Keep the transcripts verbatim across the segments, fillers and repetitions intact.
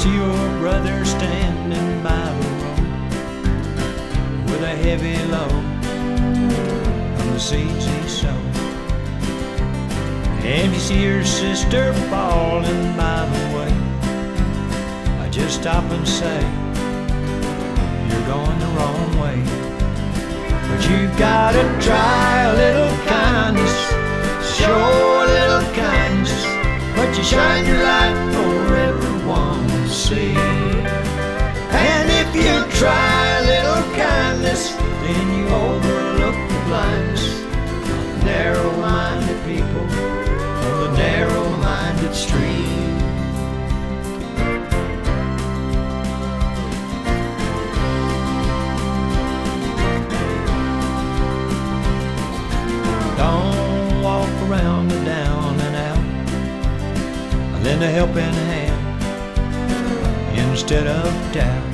see your brother standing by the road with a heavy load from the seeds he sowed. And you see your sister falling by the way, I just stop and say, you're going the wrong way. But you've gotta try a little kindness, show a little kindness, but you shine your light for everyone to see. And if you try a little kindness, then you overlook the blindness of the narrow-minded people on the narrow-minded street. Don't walk around the down and out, lend a helping hand instead of doubt.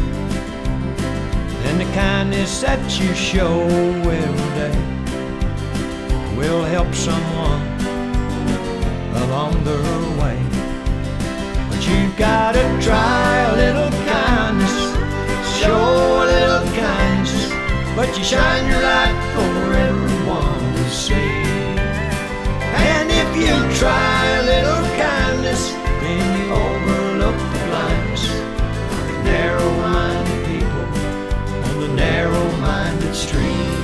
And the kindness that you show every day will help someone along their way. But you've gotta try a little kindness, show a little kindness, but you shine your light for everyone to see. And if you try a little kindness, then you overlook the blindness of the narrow-minded people on the narrow-minded street.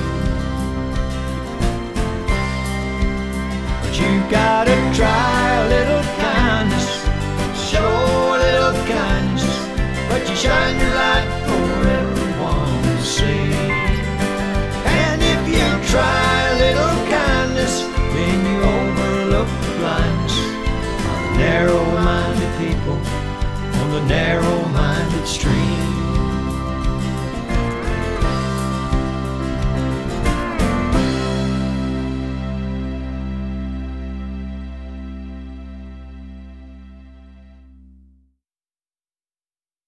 But you've gotta try a little kindness, show a little kindness, but you shine your light for everyone to see. And if you try a little kindness, then you overlook the blindness of the narrow-minded people on the narrow-minded street.